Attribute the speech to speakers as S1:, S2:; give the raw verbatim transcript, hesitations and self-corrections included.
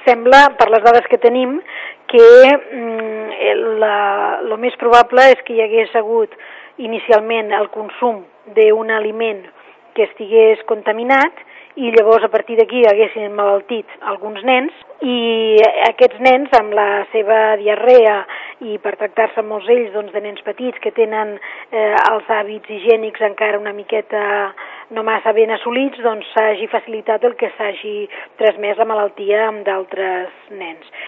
S1: sembla, per les dades que tenim, que el més probable és que hi hagués hagut inicialment el consum d'un aliment que estigués contaminat i llavors a partir d'aquí haguessin emmalaltit alguns nens i aquests nens amb la seva diarrea i per tractar-se amb molts ells doncs, de nens petits que tenen eh, els hàbits higiènics encara una miqueta no massa ben assolits, doncs s'hagi facilitat el que s'hagi transmès la malaltia amb d'altres nens.